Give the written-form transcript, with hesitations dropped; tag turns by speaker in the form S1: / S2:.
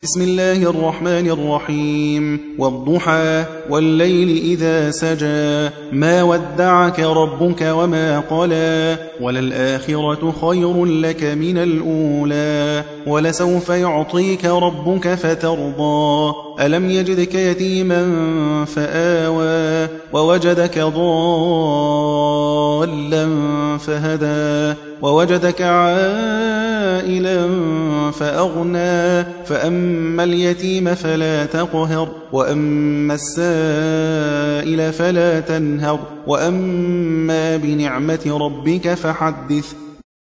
S1: بسم الله الرحمن الرحيم والضحى والليل إذا سجى ما ودعك ربك وما قلى وللآخرة خير لك من الأولى ولسوف يعطيك ربك فترضى ألم يجدك يتيما فآوى ووجدك ضالا فهدى ووجدك عائلا فأغنى فأما اليتيم فلا تقهر وأما السائل فلا تنهر وأما بنعمة ربك فحدث